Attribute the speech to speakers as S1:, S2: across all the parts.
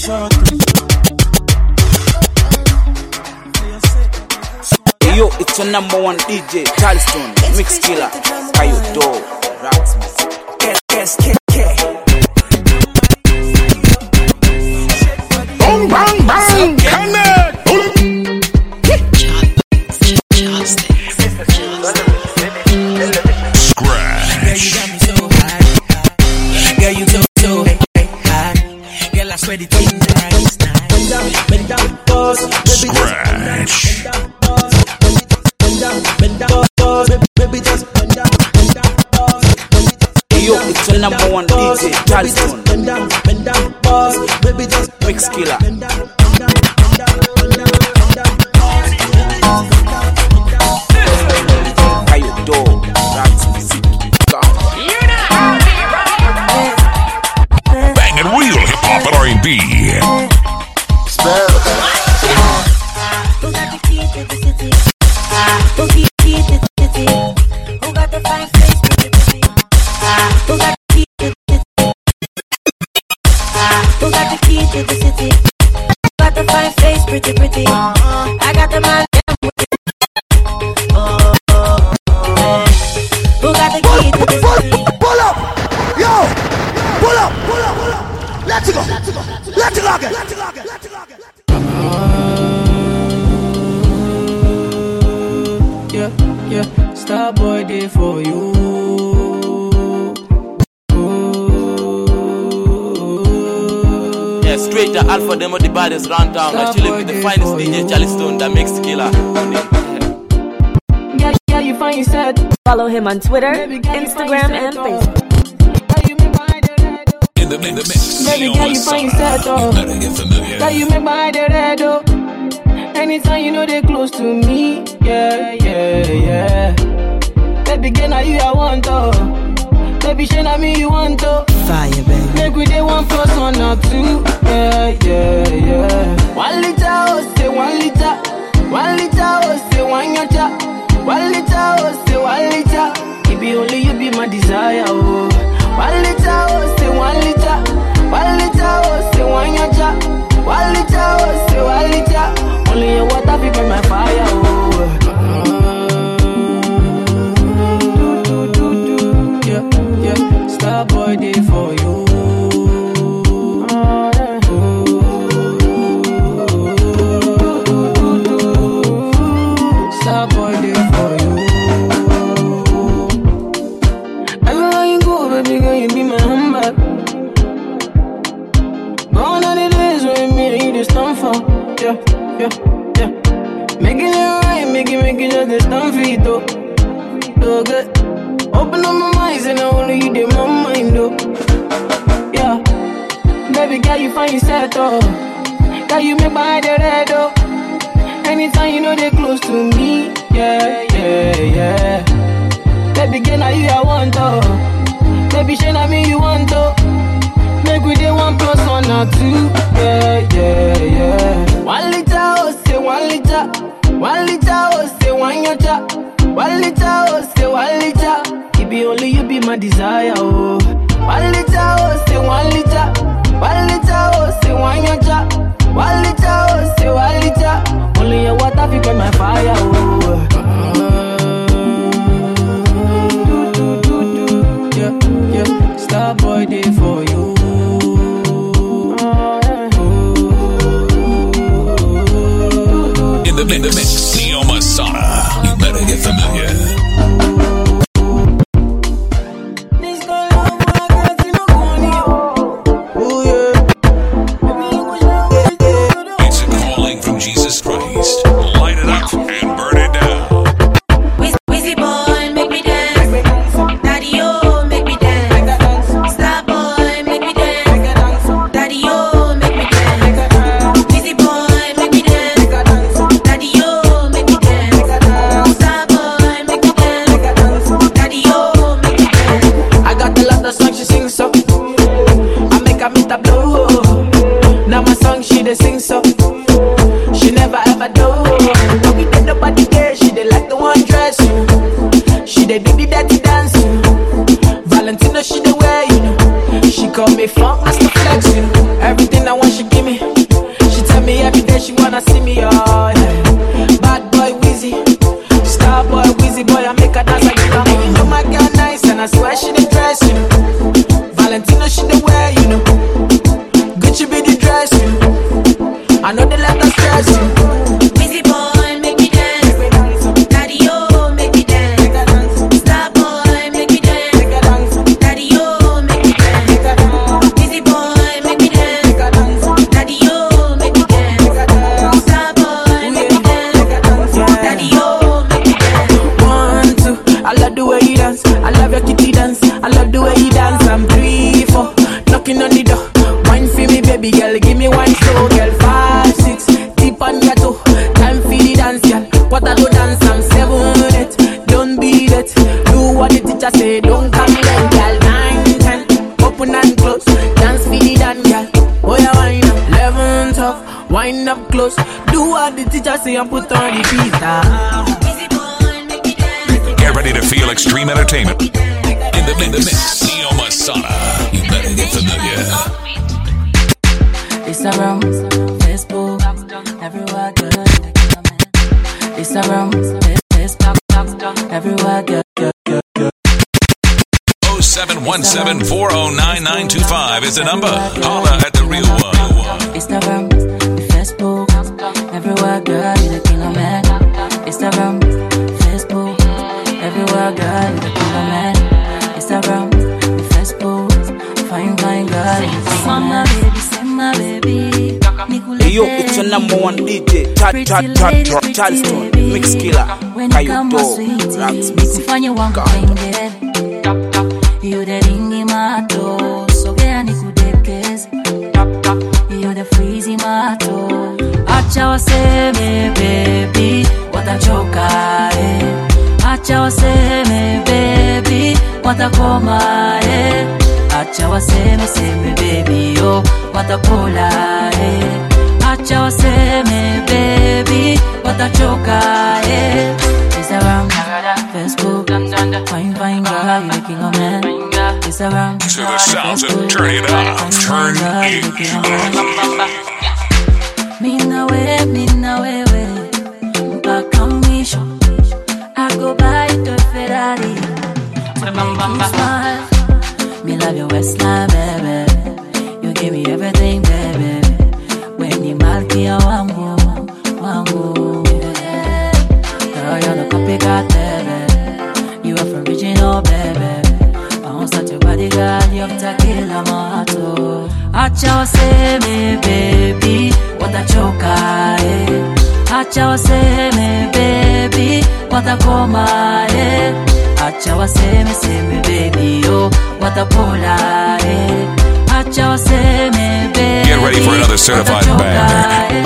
S1: Yo, it's your number one DJ, Charleston, Mix Killer, Kayo Do, Raps Music.
S2: Bang, bang, bang, connect! Scratch.
S3: Girl, you got me so high. Girl, you so high. Girl, I swear the thing nice. Bend down, pause.
S2: Scratch.
S3: Bend down, pause. Baby, just bend down, pause.
S1: Yo, it's your number one DJ, Charleston,
S3: Bend down, pause. Baby, just
S1: Mix Killer.
S3: bend down.
S1: Kayo Do, Raps Music.
S2: Banging real hip-hop and R&B.
S4: Who got the key to the city? Who key to the city? Who got the fine face to the city? Who got the key to the city? Who got the key to the city? Who got the fine face, pretty? I got the man down with it. Who got the key to the city?
S5: Pull up! Yo! Pull up! Let's go again!
S3: Yeah, star boy day for you.
S6: Yeah, straight to Alpha Demo, the baddest round town. I'm chilling with the finest DJ Charleston, that Mix Killer.
S3: Yeah, you find yourself.
S7: Follow him on Twitter, Instagram, and Facebook.
S2: In the mix.
S3: Baby girl, you find yourself, oh.
S2: Better get familiar.
S3: Girl, you make my head red, oh. Anytime you know they close to me, yeah. Baby girl, now you I want, oh. Baby, shey na me you want, oh.
S8: Fire, baby.
S3: Make we day 1 + 1 or 2, yeah. 1 liter, oh, say 1 liter. 1 liter, oh, say 1 yacha. 1 liter, oh, say 1 liter. It be only you be my desire, oh. 1 liter, oh, say 1 liter. 1 liter, oh, say 1 yacha. 1 liter, oh, say 1 liter. Only your water be burn my fire, oh. Yeah. Star boy day for you. Star boy day for you. Everywhere you go, baby girl, you be my handbag. Gone are the days when me and you just stand for. Yeah. Making it right, make it just the stand for it, though. So good. Open up my mind, and I only you did my mind, though. Yeah. Baby girl, you find yourself, though. Girl, you make my head red, though. Anytime you know they close to me, yeah. Baby girl, now you I want, though. Baby, shey na me you want, though. Make we day 1 + 1 or 2, yeah. 1 liter, oh, say 1 liter. 1 liter, oh, say 1 yacha. 1 liter, oh, say 1 liter. It be only you be my desire, oh. 1 liter, oh, say 1 liter. 1 liter, oh, say 1 yacha. 1 liter, oh, say 1 liter. Only your water fi burn my fire, oh. Yeah. Star boy day for you.
S2: In the mix, Neo Masada. You better get familiar. It's a calling from Jesus Christ. Light it up and burn it down.
S4: Wizzy boy, make me dance. Daddy, oh, make me dance. Star boy, make me dance. Daddy, oh, make me dance. Wizzy boy, make me dance. Daddy, oh, make me dance. Star boy, make me dance. Daddy, oh, make me dance.
S3: I got a lot of songs she sings so. I make her meet a blow. Now my song she dey sing so. She never ever do. But we did nobody care. She dey like the one dress. She dey do the dirty dance. Valentino she dey wear. She call me funk master flex. Everything I want she give me. baby girl, give me one slow, girl. 5, 6, deep on your toe. Time for the dance, girl. What I do dance, I'm 7, 8. Don't be that. Do what the teacher say, don't come late, girl. 9, 10, open and close. Dance for the dance, girl. Oh yeah, wind up. 11, 12, wind up close. Do what the teacher say and put on the beat.
S2: Get ready to feel extreme entertainment. In the mix, Neo Masada. You better get familiar.
S8: Instagram, Facebook, everywhere good. Instagram, Facebook, everywhere good.
S2: 0717-409-925 is the number. Holla at the real one.
S8: Instagram, Facebook, everywhere good. You're the king of man. Instagram, Facebook, everywhere good. You're the king of man. Instagram, Facebook, fine girl. Mama baby, say my baby.
S1: Hey yo, it's your number one DJ, Charleston, Mix Killer, Kayoto, Raps,
S8: Nikufanye wangu wengine. You the ringi mato, sogea nikudekeze. You the freezy mato. Acha waseme baby, watachoka Acha waseme baby, watakoma Acha waseme seme baby, oh, watapola Acha waseme baby, watachoka Instagram, Facebook, fine girl, you the king of men. Instagram,
S2: To the sounds and turn it up. Turn it up.
S8: Mina wewe, mpaka mwisho. I go buy the Ferrari to make you smile. Me love your waistline, baby. You give me everything, baby. When you malkia wangu, yeah. Girl, you're the copycat, baby. You are from original, baby. I won't start your body, girl. You're tequila, mato. Acha waseme, baby, watachoka, Acha waseme, baby, watakoma, Acha waseme, seme, baby, oh, watapola, Acha waseme, baby.
S2: Get ready for another certified banger.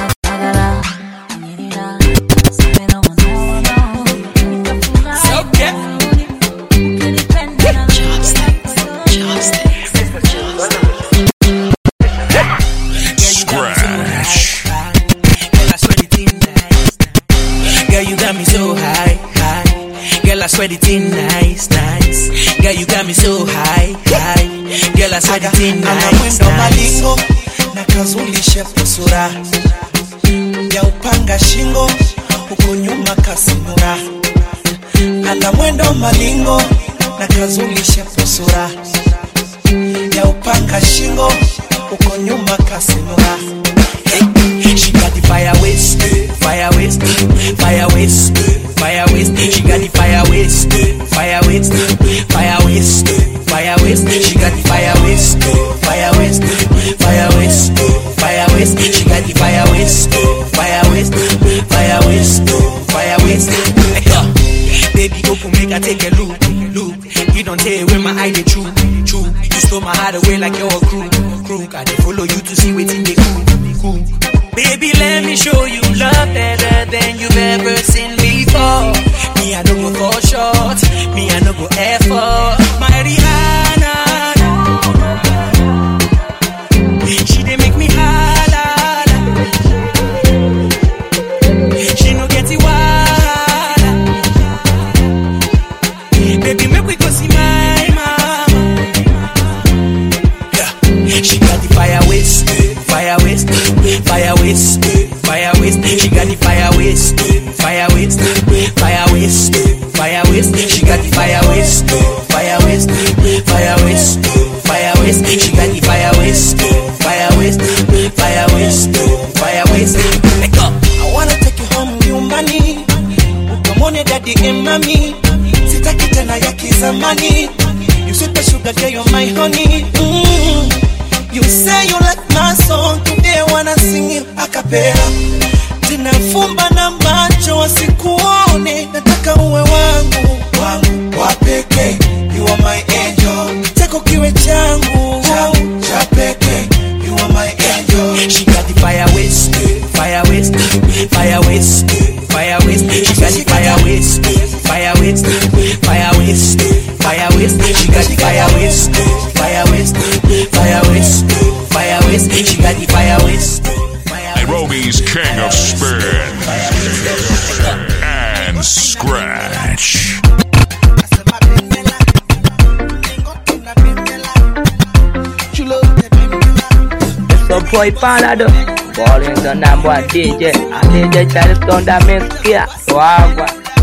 S9: Swear the thing nice. Girl, you got me so high. Girl, I swear the thing nice.
S10: Malingo na kazulishe kusura ya upanga shingo huko nyuma kasimura. Ana mwendo malingo na kazulishe kusura ya upanga shingo huko nyuma kasimura.
S9: She got the fire waist, fire waist, fire waist, fire waist. She got the fire waist, fire waist, fire waist, fire waist. She got the fire waist, fire waist, fire waist, fire waist. She got the fire waist, fire waist, fire waist, fire waist. Baby, go for make I take a look. You don't tell where my eye they true. You stole my heart away like you're a crew. I dey follow you to see what's in the cool. Baby, let me show you love better than you've ever seen before. Me, I don't go for short. Me, I don't go effort. My Rihanna, she dey make me holla. She no get it wild. Baby, make we go see my mama. Yeah. She got the fire waist, fire waist, fire waist, fire waist. She got the fire waist, fire waist, fire waist, fire waist. She got the fire waist, fire waist, fire waist, fire waist. She got the fire waist, fire waist, fire waist, fire waist. Let go.
S10: I wanna take you home, you money. Ukamone daddy and mommy. Sitaki tena ya kizamani. You sweet the sugar, girl, you're my honey. You say you like my song, today wanna sing it a cappella. Tinafumba na macho wasikuone, nataka uwe wangu wa peke. You are my angel, chako kiwe changu cha peke. You are my
S2: Spin and scratch.
S11: So boy Panado, balling the number one DJ, and DJ Charleston that makes clear. Wow.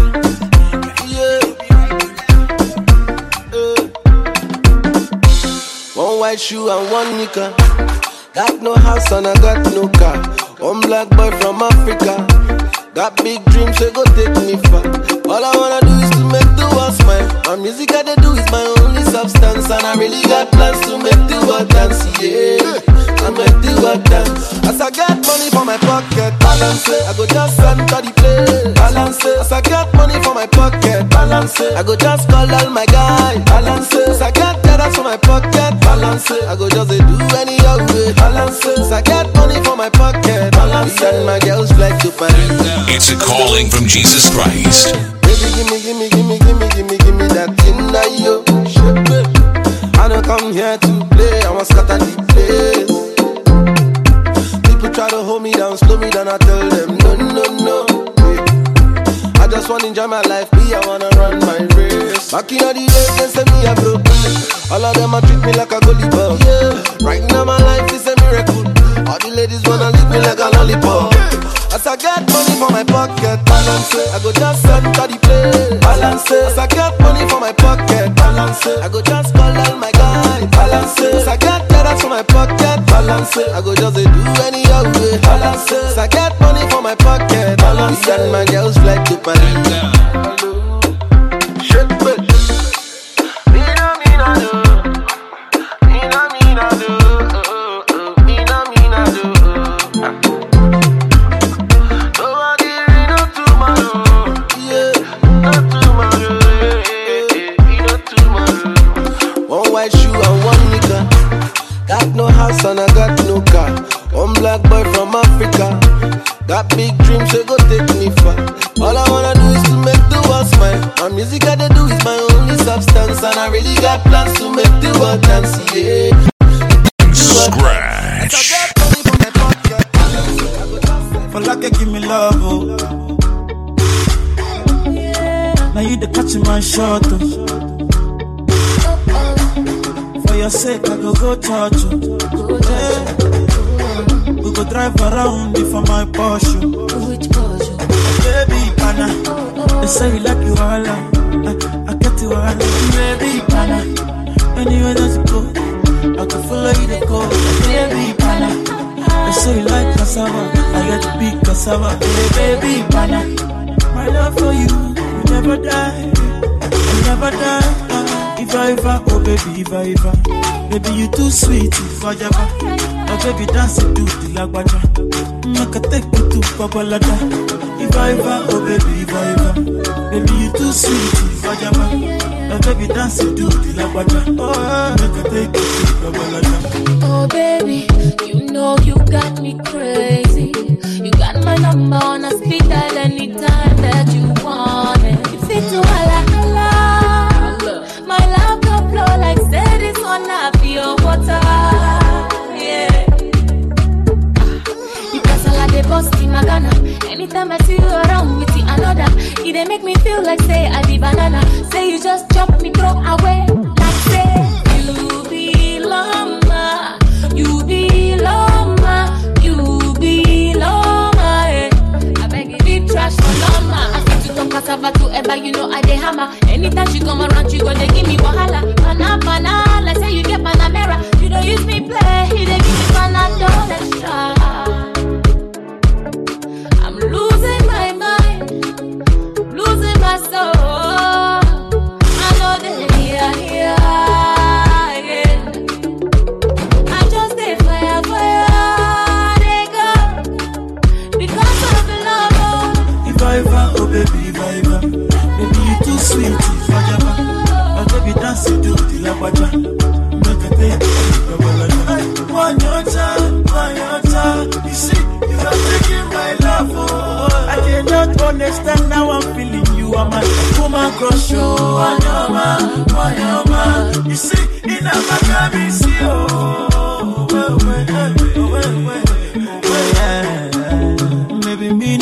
S12: One white shoe and one nika. Got no house and I got no car. One black boy from Africa. Got big dreams, so go take me far. All I wanna do is to make the world smile. My music I they do is my only substance, and I really got plans to make the world dance. Yeah, I make the world dance. As I get money for my pocket, balance it. I go just enter the place, balance it. As I get money for my pocket, balance it. I go just call all my guys, balance it. As I get dollars for my pocket, balance it. I go just do any other way, balance it. As I get money for my pocket, balance it. And my girls fly to Paris.
S2: It's a calling from Jesus Christ.
S12: Baby, give me that thing that you should be. I don't come here to play, I want to scatter the place. People try to hold me down, slow me down, I tell them no. I just want to enjoy my life, I wanna run my race. Back in the days, they say me a broke. All of them a treat me like a goalie ball. Yeah, right now my life is a miracle. All the ladies wanna lick me like a lollipop. As I get money for my pocket, balance it. I go just enter the place, balance it. As I get money for my pocket, balance it. I go just call all my guys, balance it. As I get dollars for my pocket, balance it. I go just do any other way, balance it. As I get money for my pocket, balance it. And my girls fly to Paris. Shit, bitch. No house and I got no car. One black boy from Africa. Got big dreams, so go take me far. All I wanna do is to make the world smile. My music I they do is my only substance, and I really got plans to make the world dance. Yeah.
S2: Scratch.
S13: For like give me love, oh. Now you the catching my shot, oh. For your sake, I go touch you. Yeah. We go drive around for my Porsche. Which Porsche? Baby, pana. They say you like you all. I get you all. Baby, pana. Anywhere that you go, I can follow you to go. Baby, pana. They say you like cassava. I get to big cassava. Baby, pana. My love for you will never die. Will never die. Iva, oh baby, Iva. Baby, you too sweet, Iva Java. Oh baby, dance it to the lagwaja. Make a take you to Babalada. Iva, oh baby, Iva. Baby, you too sweet, Iva Java. Oh baby, dance it to the lagwaja. Oh, make a take you to Babalada.
S8: Oh baby, you know you got me crazy. You got my number on a speed dial anytime that you want it. You fit to holla. My love can flow like said it's on a pure water. Yeah. You pass a lot of boss in my Ghana. Anytime I see you around with the another, it they make me feel like say I be banana. Say you just jump me throw away. Like say you belong, ma. You belong, ma. You belong, ma. I beg you, deep trash for lama. Cassava to ever, you know I dey hammer. Anytime she come around, she gonna give me wahala. Pana, like say you get Panamera. You don't use me play, you dey give me Panadol extra. I'm losing my mind, losing my soul. I know they here, yeah. I just dey fire, they go because of the love.
S13: Iva, oh baby. Baby, you too sweet, Fajaba. Oh, baby, dance it to the lagwaja. Make a take it, one your time. You see, you are taking my love. Oh, I cannot understand now. I'm feeling you are my woman crush. Wanyama. You see, in a Maccabi, see, oh, well. Maybe me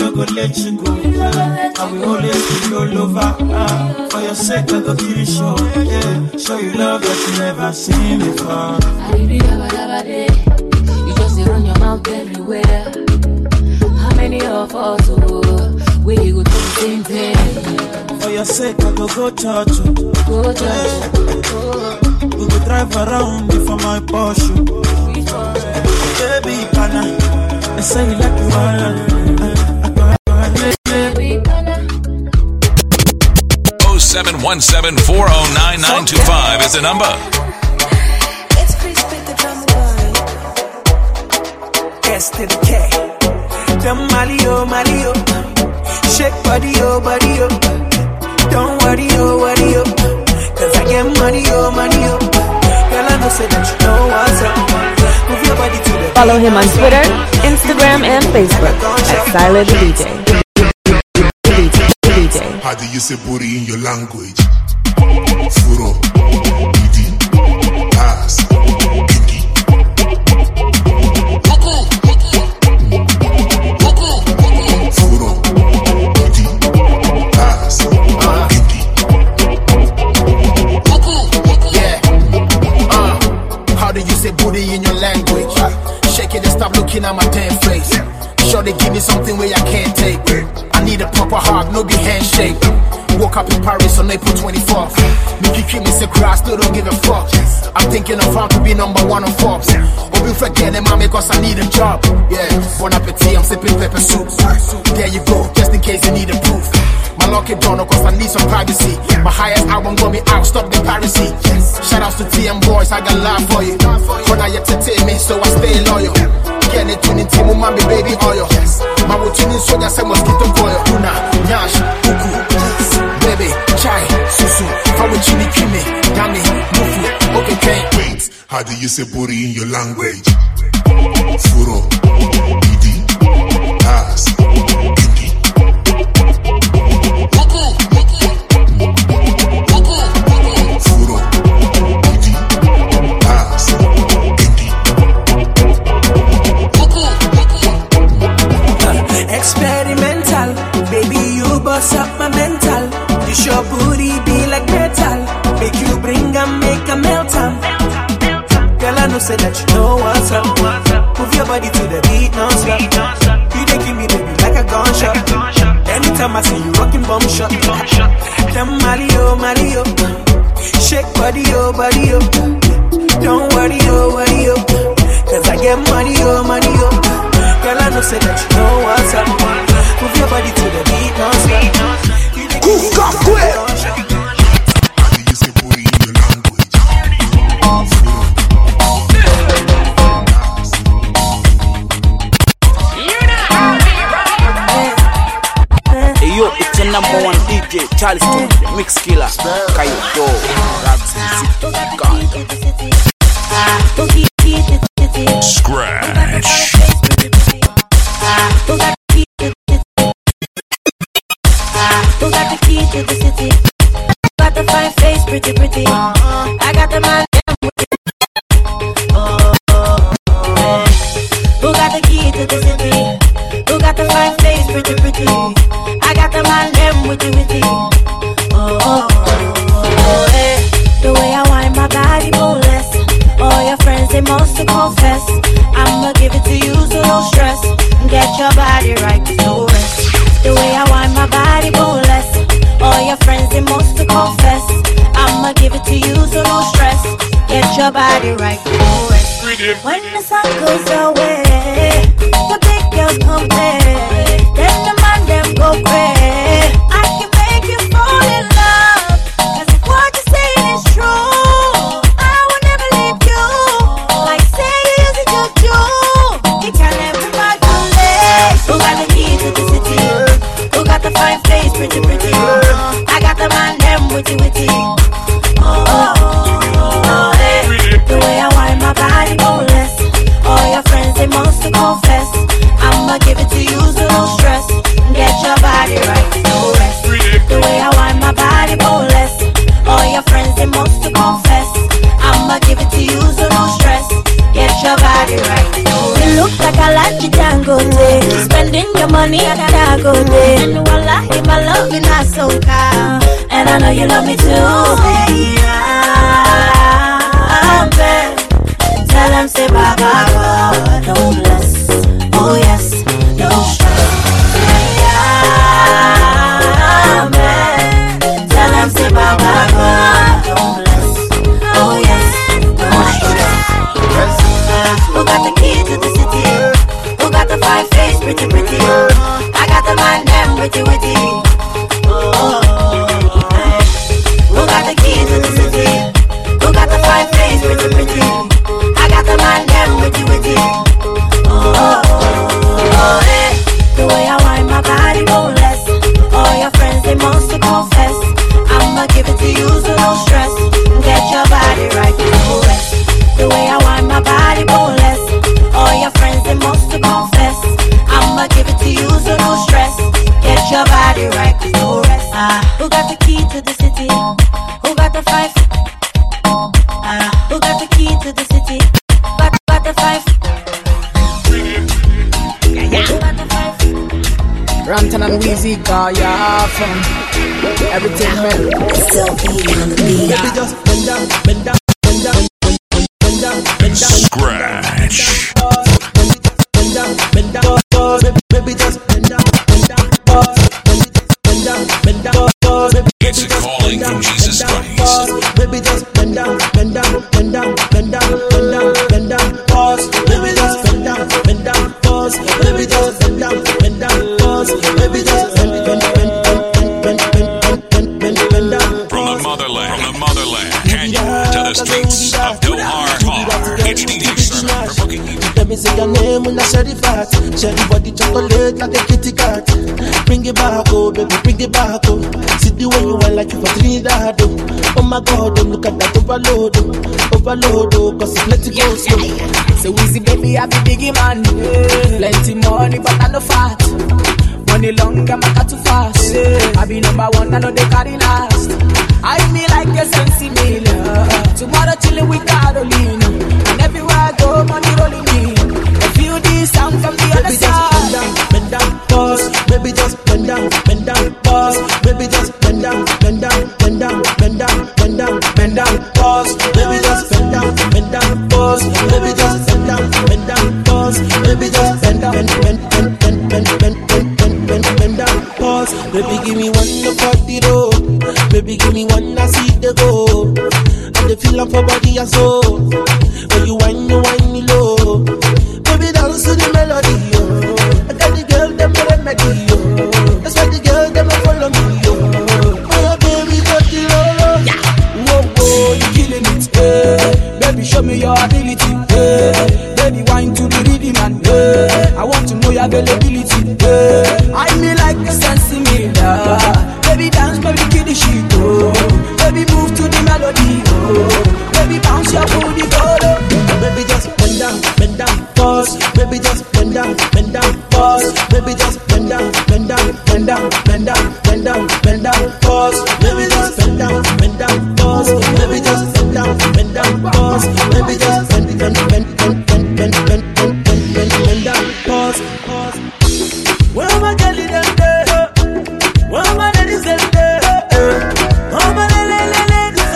S13: let you go. I will always be your lover. For your sake, I go kill you, show. Yeah, show you love that you never seen before.
S8: You just run your mouth everywhere. How many of us we go do the same thing?
S13: For your sake, I go church.
S8: Go church.
S13: We go drive around before my Porsche. Baby, pana, they say you like you all.
S2: 0717-409-925 is the number.
S10: It's Chris with the drum boy. S to the K. The Mario. Shake body, oh. Don't worry, oh. Cause I get money, oh. Girl, I know say that you know what's up. Move your body to the
S7: Follow him on Twitter, Instagram, and Facebook at Silent DJ.
S14: How do you say booty in your language? Furo, Didi, ass, kinky. Furo, Didi, ass, kinky.
S15: Yeah. How do you say booty in your language? Shake it and stop looking at my damn face. Sure they give me something where I can't take. I need a proper hug, no be handshake. Woke up in Paris on April 24th. Mickey keep me say cry, still don't give a fuck. I'm thinking of how to be number 1 on Forbes. Or be forgetting mommy cause I need a job. Yeah, bon appetit, I'm sipping pepper soup. There you go, just in case you need a proof. My lucky donor cause I need some privacy. My highest album got me out, stop the piracy. Shout outs to TM boys, I got love for you. Kona you take me, so I stay loyal. Get it tuning team, mommy baby oil. My routine is so that say mosquito coil. Una, nyash, uku, baby, chai, susu. How would you kill me? Yummy, mufu, okay, can't
S14: wait. How do you say booty in your language? Furo, Didi, ass, kinky. Furo, Didi, ass, kinky.
S10: Experimental, baby, you bust up my mental. This your booty be like metal. Make you bring and make a melt am. Girl, I know say that you know what's up. Move your body to the beat non-stop. You dey give me baby like a gunshot. Anytime I see you rocking bomb shot. Them Mario. Shake body, oh. Don't worry, oh. Cause I get money, oh. Girl, I know say that you know what's up. Move your body to the beat non-stop.
S1: Hey yo, it's the number 1 DJ, Charleston, the Mix Killer, Kayo, Raps,
S2: Scratch.
S8: Who got the key to the city? Got the fine face, pretty. I got the man. Who got the key to the city? Who got the fine face, pretty? I got the man them witty. The way I wind my body boneless. All your friends they must confess. I'ma give it to you, so no stress. Get your body right, no rest. The way I wind my body boneless. All your friends they must confess. I'ma give it to you, so no stress. Get your body right, no rest. When the sun goes away, the big girls come play. Then the man them go crazy. I can make you fall in love, 'cause if what you're saying is true, I will never leave you. Like say you use it to do, you can never find the late. Who got the key to the city? Who got the fine face, pretty? I got the man them witty. The way I wind my body boneless. All your friends they must confess. I'ma give it to you, so no stress. Get your body right, no rest. The way I wind my body boneless. All your friends they must confess. I'ma give it to you, so no stress. Get your body right, no rest. You look like a lucky Django. go day. Spending your money, I go day. And wallahi, my love is not so calm. And I know you love me too, baby. I'm bad. Tell them say bye bye God, no bless. Oh yes, no stress. I'm bad. Tell them say bye bye God, no bless. Oh yes, no stress. Who got the key to the city? Who got the 5 face, pretty pretty? I got the mind them witty witty. Who got the key to the city? Who got the 5 face, pretty pretty? I got the mind them witty witty. Hey. The way I wind my body boneless. All your friends they must to confess. I'ma give it to you so no stress. Get your body right, no rest. The way I wind my body boneless. All your friends they must to confess. I'ma give it to you so no stress. Get your body right, no rest. Who got the key to the city? Who got the 5? Who got the key to the city? Got the 5.
S3: Rantan and Weezy got ya from everything man.
S10: Baby just bend down, bend down, bend down, bend down, bend down.
S2: Scratch.
S10: Bend down, bend down, baby just bend down, bend down, bend down, bend down.
S2: It's a calling from Jesus Christ.
S10: Baby just bend down, bend down, bend down, bend down, bend down, bend down, pause. Baby just bend down, bend down, pause. Baby just bend down, bend down, pause. Baby just bend down.
S2: From the motherland, Kenya to the streets of Doha, it's DJ Sermon for booking you.
S10: Let me say your name when I share the fat. Share the body chocolate like a kitty cat. Bring it back, oh baby, bring it back, oh. See the way you want like you for Trinidad, oh. Oh my God, oh look at that overload, oh. Overload, oh, cause it's plenty go slow.
S3: So easy baby, I be biggie man. Plenty money but I no fat. Money long, I'm not too fast. I be number 1, I know they carry last. I me like a sensi meal. Tomorrow chillin' with Carolina. And everywhere I go, money rolling in. I feel this sound from the other side.
S10: Bend down, pause. Baby just bend down, pause. Baby just bend down, bend down, bend down, bend down, bend down, bend down, pause. Baby just bend down, pause. Baby just bend down, pause. Baby just bend down, bend down, pause. Baby give me one to party road. Baby give me one I see the go. And the feel for body and soul. When you whine me low. Baby dance to the melody, yo. I got the girl them for the melody, yo. That's why the girl them follow me, yo. Oh baby got the lolo.
S3: Whoa whoa, you killing it, baby show me your ability, baby wine to the rhythm and I want to know your availability, I me like a sensi miller. Baby dance, baby kill the shit, oh. Baby move to the melody, oh. Baby bounce your booty, go.
S10: Baby just bend down, pause. Baby just bend down, pause. Baby just bend down, pause. Baby just bend down, pause. Baby just bend down, pause. Baby just bend down, pause. Where my girl is there? Where my ladies there? Oh my ladies,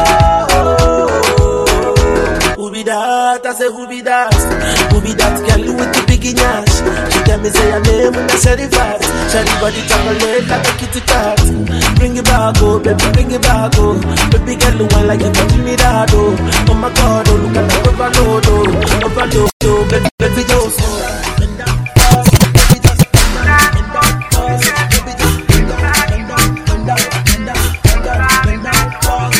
S10: oh. Who be that? I say who be that? Who be that girl with the big nyash? She tell me say her name when I say the vibes. Shiny body chocolate like a kitty cat. Bring it back, oh baby, bring it back, oh. Baby girl, the one like you touching me that, oh. Oh my God, oh look at that overload, oh. Overload, oh baby, baby, just bend down, pause. Baby just bend down, pause. Baby just bend down, pause.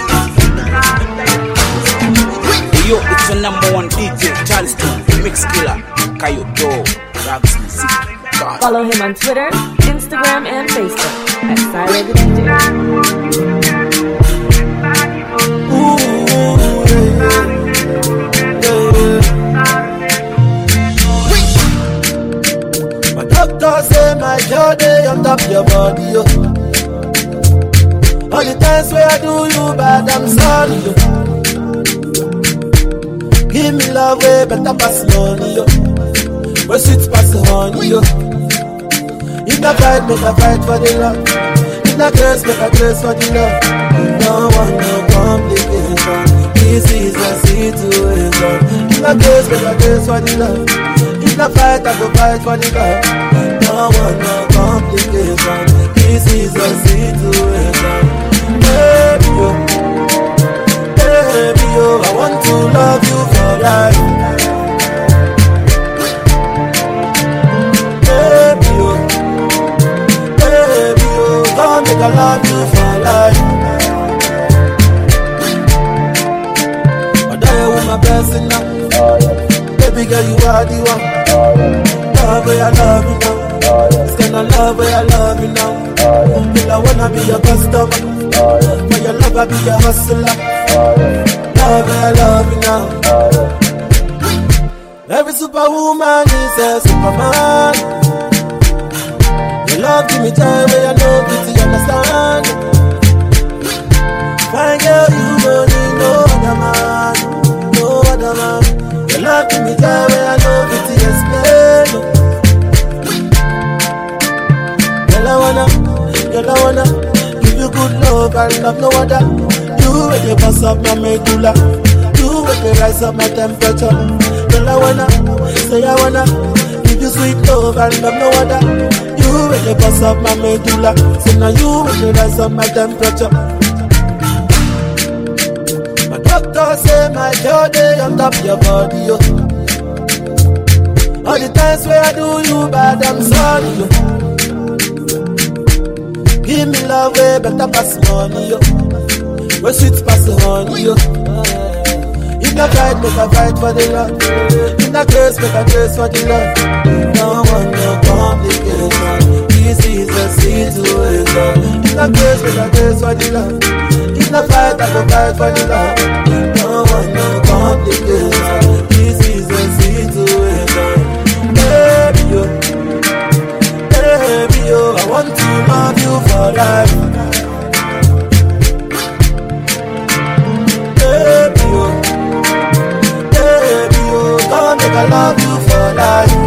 S1: Yo, it's your number 1 DJ, Charleston, Mix Killer, Kayoto, Rags Music.
S7: Follow him on Twitter, Instagram, and Facebook at Silent DJ.
S10: My doctor say my journey on top your body, yo. All the times where I do you bad, I'm sorry, yo. Give me love way better pass money, yo. But sweet pass
S13: honey, yo. If I fight, make I fight for the love. If I curse, make I curse for the love. Don't want no complication. This is a situation. If I curse, make I curse for the love. If I fight, I go fight for the love. Don't want no complication. This is a situation. Baby, yo. Baby, yo, I want to love you for life. Baby, yo. Baby, yo, come make I love you for life. I die with my blessing now. Baby girl, you are the one. Love where I love you now. It's kind of love where I love you now. Girl, I wanna be your customer. For your love, I be your hustler. Love where I love you now. Every superwoman is a superman. Your love give me time where I know you understand. Fine girl, you don't need no other man. No other man. Your love give me time where I know you explain. Girl, I wanna give you good love and love no other. You make the boss up my medulla. You make the rise up my temperature. Girl, I wanna give you sweet love and love no other. You make the boss up my medulla. So now you make the rise up my temperature. My doctor say my girl day on top your body, yo. All the times where I do you bad, I'm sorry, yo. Give me love way better pass money, yo. Where sweet pass the honey, yo. If I fight, make I fight for the love. If I curse, make I curse for the love. Don't want no complication. This is a situation. If I curse, make I curse for the love. If I fight, I go fight for the love. Don't want no complication. This is a situation. Baby, yo. Baby, yo, I want to love you for life. Baby, yo. Baby, yo, come make I love you for life.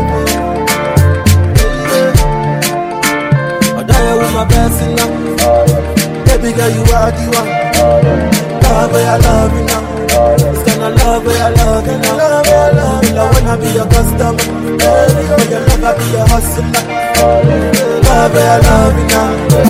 S13: I die with my blessing now. Baby girl, you are the one. Love where I love you now. It's kind of love where I love you now. Love where I love you now. I wanna be your customer. For your love, I be your hustler. Love where I love you now.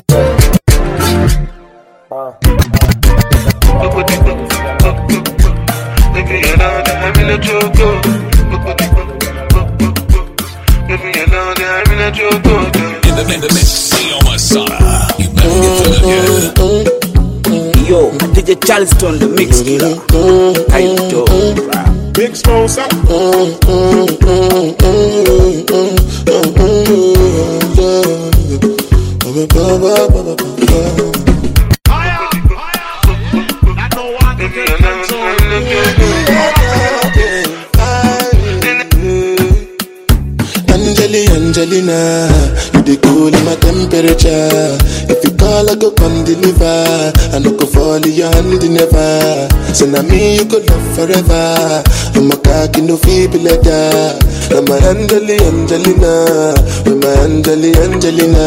S2: In the mix, Theo Masada. You better get to the
S1: Yo, DJ Charleston, the mix killer. How you doing?
S14: Big sponsor.
S16: Angelina, you dey cool in my temperature. If you call, I go come deliver. I no go fall in your hand never. So now me you go love forever. I'm a cocky no feeble letter. I'm a Angelina, I'm a Angelina.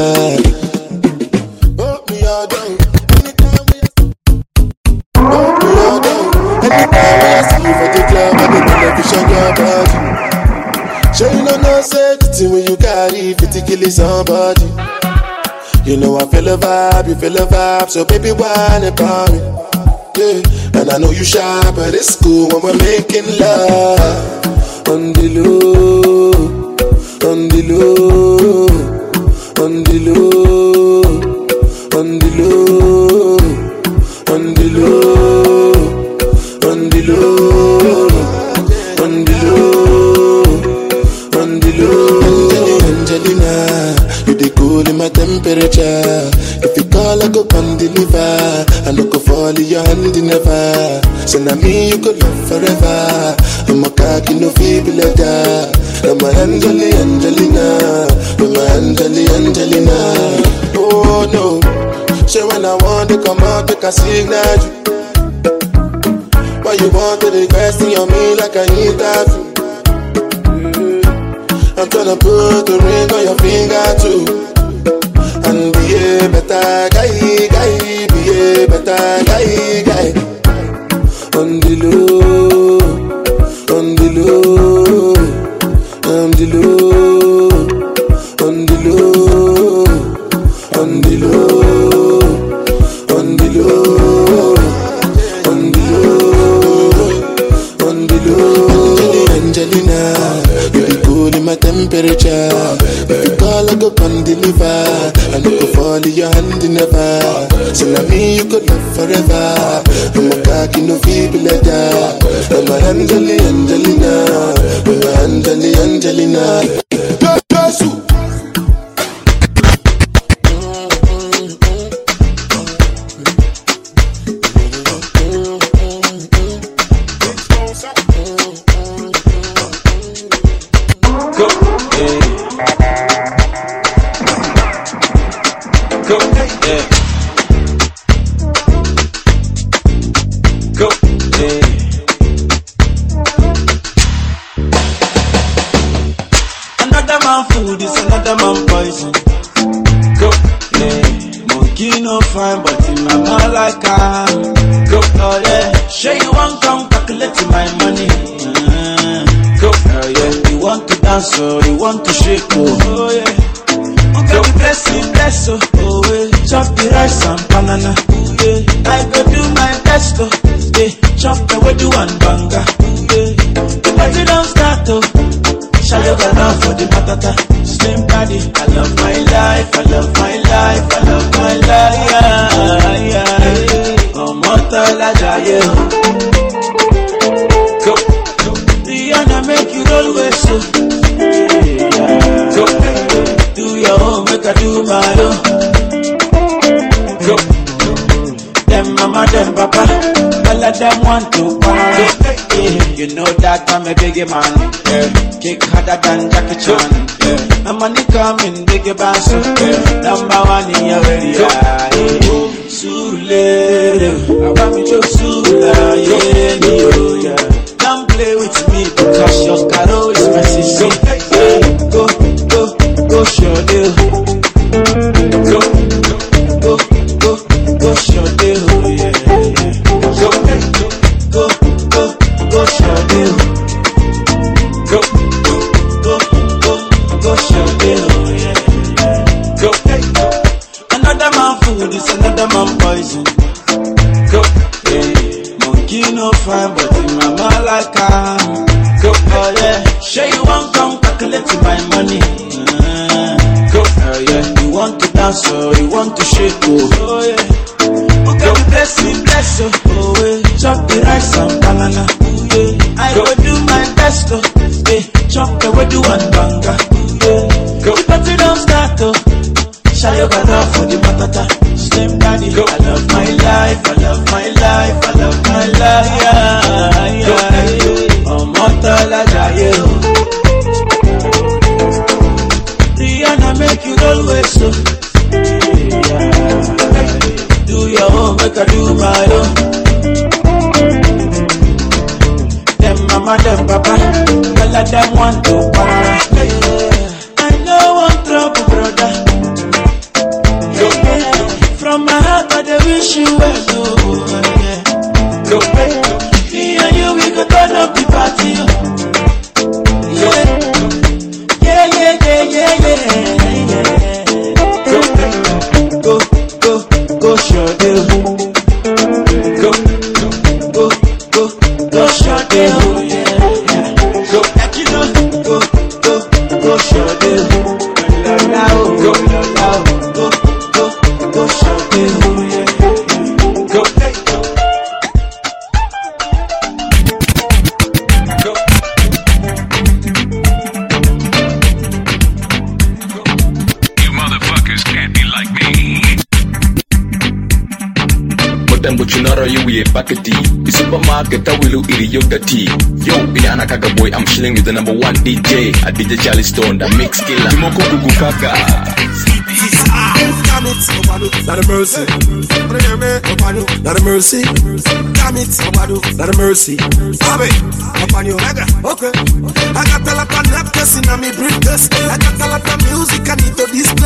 S16: Oh me all down, anytime we oh me all down, anytime I see you for the club, I dey television your body. Sure you know say the thing when you carry 50 killing somebody. You know I feel a vibe, you feel a vibe, so baby whine about me. Yeah, and I know you shy, but it's cool when we're making love. On the low, on the low, on the low, on the low, on the low, on the low, on the low. Angelina, you dey cool in my temperature. If you call, I go come deliver. I no go fall in your hand never. So now me you go love forever. I'm a cocky no feeble letter. I'm a Angelina, I'm a Angelina. Oh no, so when I want to come out, make a signal you. Why you want to request on me like I need that? I'm gonna put the ring on your finger too. And be a better guy, be a better guy. On the low, on the low, on the low, on the low, on the low, on the low, on the low, on the low. Angelina, you be cool in my temperature. If you call, I go come deliver. I no go fall in your hand never. So now me you could love forever. I'm a cocky no feeble letter. I'm a Angelina. I'm a Angelina.
S13: Another man food is another man poison. Go, yeah. Monkey no fine, but in my mouth like go, oh yeah. Sure you want come calculate my money. Go, oh yeah. You want to dance or you want to shake, oh yeah. Okay, bless oh yeah. Chop the rice and banana, yeah. I go do my best, oh yeah. Chop the way do one banga, yeah. The party don't start, oh. Shadow got for the matata. Slim body, I love my life, I love my life, I love my life, yeah. Oh, mortal, yeah. Go, Rihanna make you roll with so. Go, do your own, make I do my own. Go, them mama, them papa, all of them want to party. You know that I'm a big man, yeah. Kick harder than Jackie Chan, yeah. My money coming, big bass, yeah. Number one in your area, yeah. Sule, I want me to Sula, yeah. Don't play with me because your caro is my sister. Yeah. Go, show deal. Go, show deal, yeah. Go, show deal. Go, show deal, yeah. Go, another man food is another man poison. Go, yeah. Monkey no fine, but in my mouth like go, oh yeah. Sure you want come calculate my money. Go, oh yeah. You want to dance or you want to shake, oh yeah. Okay, bless oh yeah. Chop the rice and banana. I go do my best, oh yeah. Chop the way do one banga, yeah. The party don't start, oh. Shayo got for the matata. Slim daddy, I love my life, I love my life, I love my life, yeah. Oh, mortal, yeah. Rihanna make you roll with so. Do your own, make I do my own. Mama, them papa, all of them want to party. I know one trouble, brother. Yeah. From my heart, I wish you well. Go, me and you, we go turn up the party. Yeah, Go, show deal. Go, show deal.
S17: Buckety, the supermarket, I will eat yoga tea. Yo, Biana Kaka boy, I'm chilling with the number one DJ, a DJ Charleston, the mix killer. Timoko Kaka.
S5: Damn it, not a mercy. Not a mercy. Damn it, not a mercy. Okay. I got a lot of napkins in my briefcase.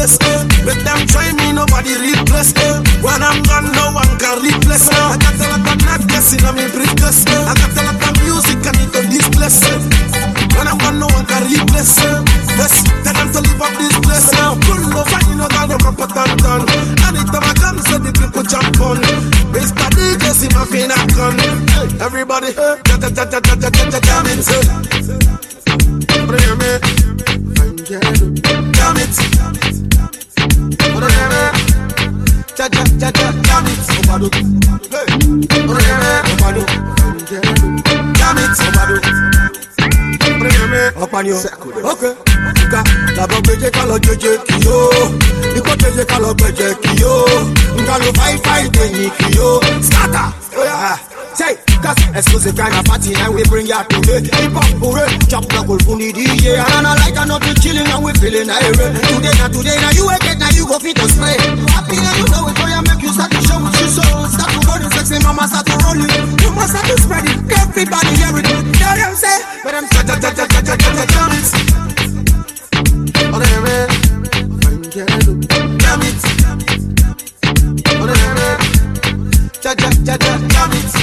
S18: place. Make them try me, nobody replace. When I'm gone, no one can replace. I got a lot of madness in my briefcase. I got a lot of music and it on this place. When I'm gone, no one can replace. Yes, tell them to live up this place. Pull over, you know that I'm a done. Anytime I come, so the people jump on. Mr. DJ, see my finger gun. Everybody, jam it. Bring me. Jam it. Jam it.
S5: Okay. La bombeje kalo jeje kiyo. Iko jeje kalo beje kiyo. Ngalo fight denyi kiyo. Scatter. Say, cause exclusive kind of party and we bring ya today. Hip hop hooray, chop knuckle funny DJ. And I like not to chilling and we feeling irate. Today now you wake it, now you go fit to spray. Happy and you know it, so I make you start to show with your soul. Start to roll it, sexy mama start to roll it. You must start to spread it, everybody hear it. Tell them say, but I'm jam it. Oh, man, jam it. Oh, man, jam it.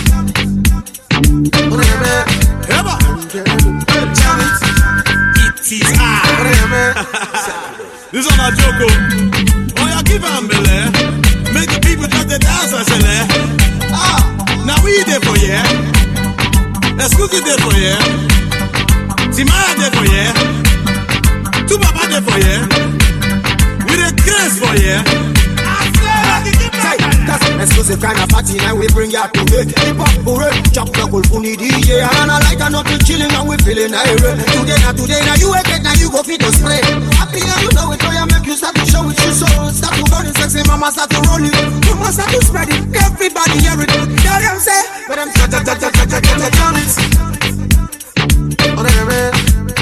S18: This is not Joko. Oh, yeah, give him belay. Make the people just the dance and say, now we there for you. Let's go there for you. Timaya there for you. Two Baba there for you. We the grace for you.
S5: That's exclusive kind of party and we bring ya today. Hip hop hooray, chop knuckle funny DJ. And I like not to chilling and we feeling irate. Today now you wake it, now you go fit to spray. Happy and you know it, so I make you start to show with your soul. Start to burn it, sexy mama start to roll it. You must start to spread it, everybody hear it. Tell them say, but I'm jam it. Oh, man,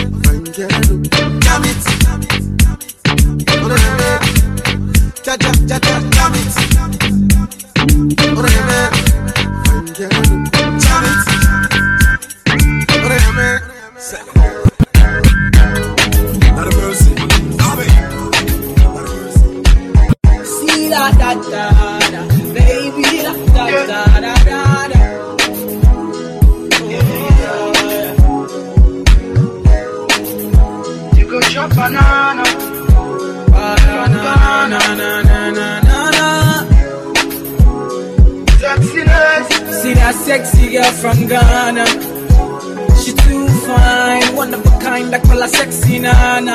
S5: jam it. Oh, man, jam it.
S3: Banana, sexiness. See that sexy girl from Ghana. She too fine, one of a kind, like call her sexy nana.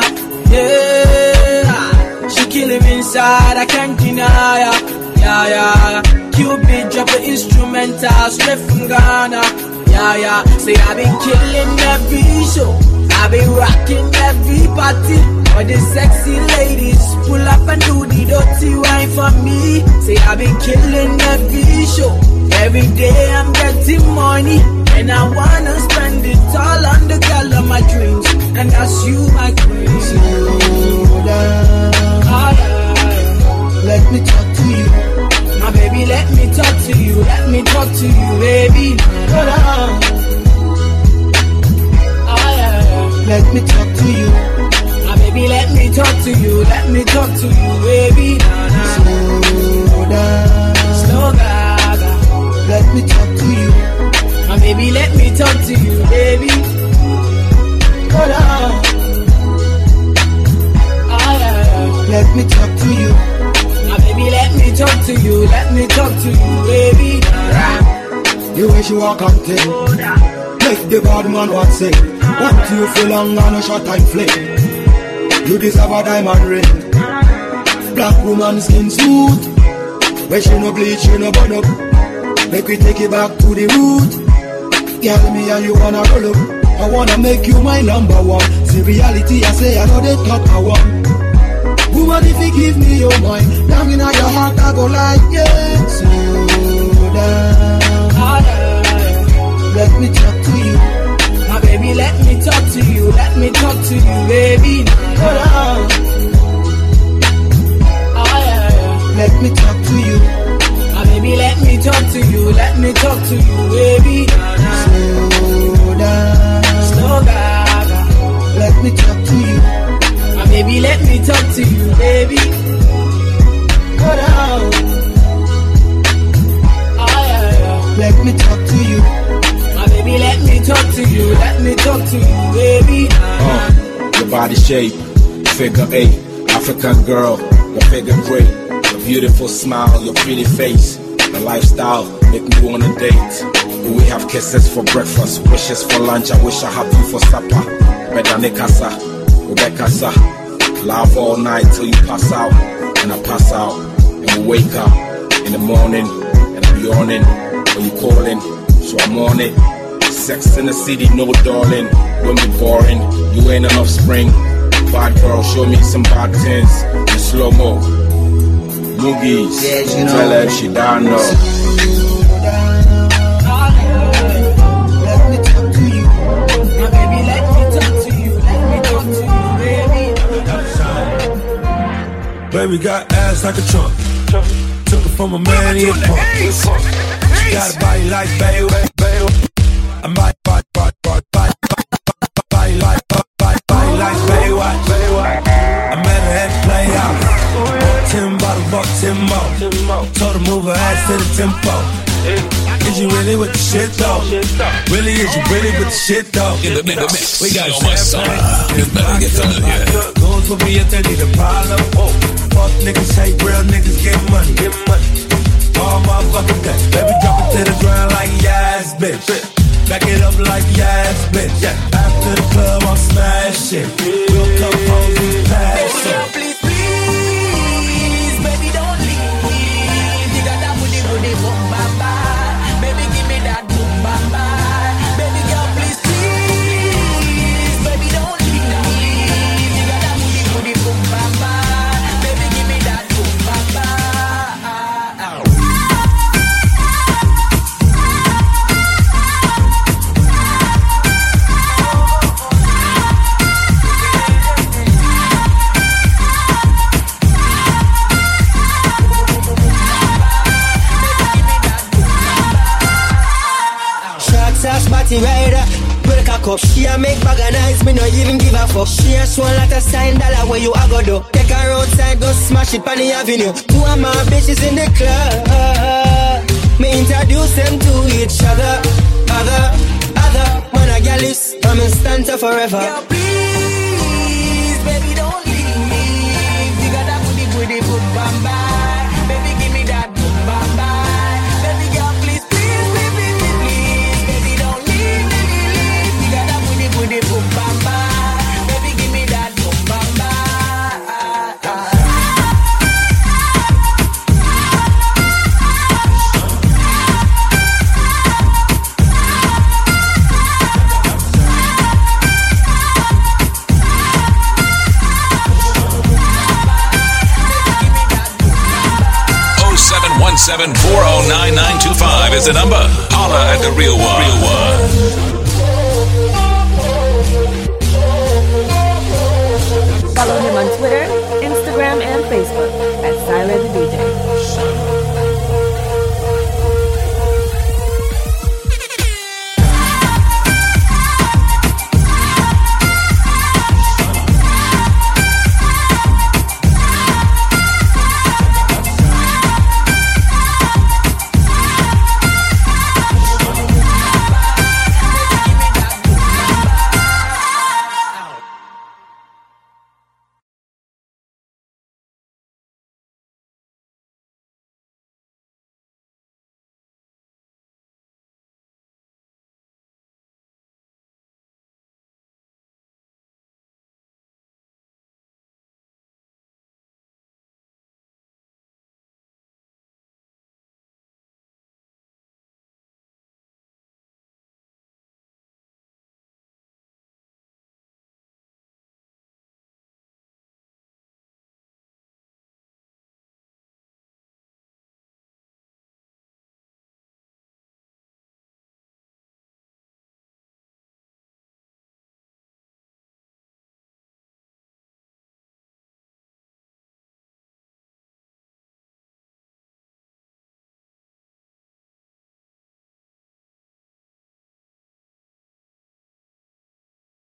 S3: Yeah, she killing me inside, I can't deny her. Yeah. Cupid drop an instrumental straight from Ghana. Yeah. Say I been killing every show, I been rocking every party. All the sexy ladies pull up and do the dirty wine for me. Say I been killing every show. Every day I'm getting money, and I wanna spend it all on the girl of my dreams, and that's you, my queen.
S5: Slow down, let me talk to you.
S3: My baby, let me talk to you. Let me talk to you, baby.
S5: Slow down, let me talk to you.
S3: Baby, let me talk to you, let me talk to you, baby.
S5: Slow down,
S3: slow gaga.
S5: Let me talk to you.
S3: My baby, let me talk to you, baby.
S5: Hold on. Let me talk to you.
S3: My baby, let me talk to you, let me talk to you, baby.
S5: The way she walk on thing, make the bad man what say. Want you for long and a short time flame. You deserve a diamond ring. Black woman skin suit, where she no bleach, she no burn up. Make we take it back to the root. Tell me how you wanna roll up. I wanna make you my number one. See reality, I say I know they talk I want. Woman, if you give me your mind, down in your heart I go like yeah. Slow down, let me talk to you.
S3: My baby, let me talk to you, let me talk to you, baby.
S5: Hold on. Let me talk to you.
S3: My baby, let me talk to you, let me talk to you, baby.
S5: Slow down,
S3: slow gaga.
S5: Let me talk to you.
S3: My baby, baby, let me talk to you, baby. Go down. Let me talk to you. My baby, let me talk to you. Let me talk to you, baby.
S19: Your body shape, figure 8, African girl, your figure great, your beautiful smile, your pretty face, the lifestyle make me wanna date. We have kisses for breakfast, wishes for lunch. I wish I had you for supper. Bedane casa, Rebecca, love all night till you pass out, and I pass out, and we wake up in the morning, and I'm yawning when you calling, so I'm on it. Sex in the city, no darling. Women boring, you ain't enough spring. Bad girl, show me some bad things in slow mo. Moogies, tell her if she don't know.
S3: Let me talk to you, my baby. Let me talk to you. Let me talk to you, baby.
S13: Baby got ass like a trunk. Took it from a man, he a punk. She got a body like baby. I might body like Baywatch. I met her at the playhouse. Bought 10 more. Told her move her ass to the tempo. Is you really with the shit though? Really, is you really with the shit though?
S2: In the mix,
S13: we got
S2: champagne. You better get familiar.
S13: Goes for me if they need a problem. Fuck niggas hate real niggas get money. All motherfucking day. Baby drop it to the ground like yes, bitch. Back it up like yes, bitch. After the club, I'm smashing. We'll come home with passion.
S3: Please, please, baby, don't leave. You got that booty, boom, bamba. Baby, give me that boom, bamba. Baby girl, please, please, baby, don't leave. You got that booty, boom, bamba. Baby, give me that boom, bamba.
S20: Party rider, break a cup. She a make bag of nice, me no even give a fuck. She a show like a sign dollar where you a go do. Take her outside, go smash it on the avenue. Two of my bitches in the club. Me introduce them to each other. Other, man a girl is, I'm in stanza forever.
S3: Girl, please, baby, don't leave. You got that booty, good bamba. Baby, give me that good bamba. Baby girl, please, please, baby, please, baby, don't leave. You got that booty, good bamba. Baby, give me that good bamba.
S2: 7409925 is the number. Holla at the real one.
S7: Follow him on Twitter, Instagram, and Facebook